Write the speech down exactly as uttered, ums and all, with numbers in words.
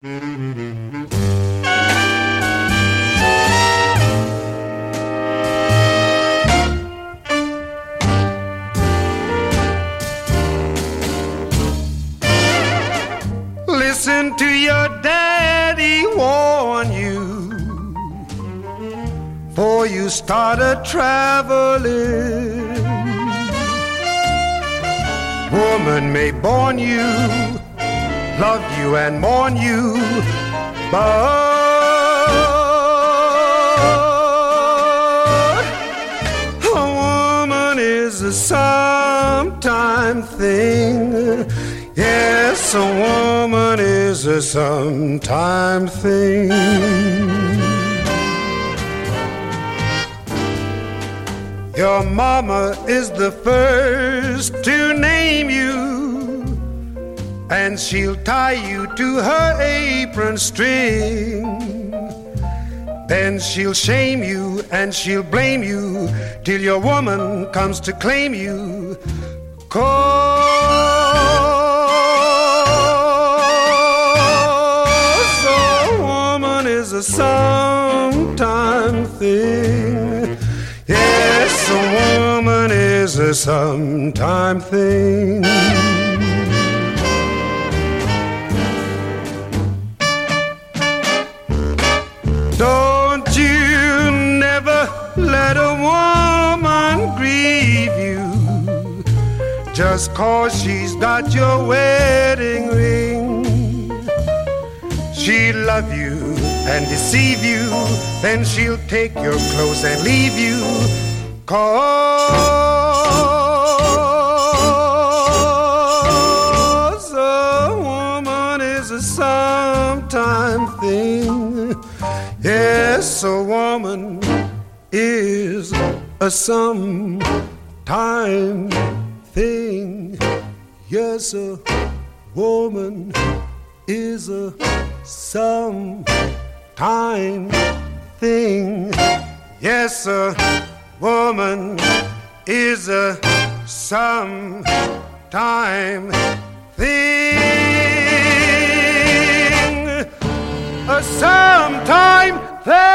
Listen to your daddy warn you before you started traveling. Woman may born you, love you and mourn you, but a woman is a sometime thing. Yes, a woman is a sometime thing. Your mama is the first to name you, and she'll tie you to her apron string. Then she'll shame you and she'll blame you till your woman comes to claim you. 'Cause a woman is a sometime thing. Yes, a woman is a sometime thing. Don't you never let a woman grieve you just 'cause she's got your wedding ring. She'll love you and deceive you, then she'll take your clothes and leave you. 'Cause a woman is a sometime thing. Yes, a woman is a sometime thing. Yes, a woman is a sometime thing. Yes, a woman is a sometime thing. A sometime thing.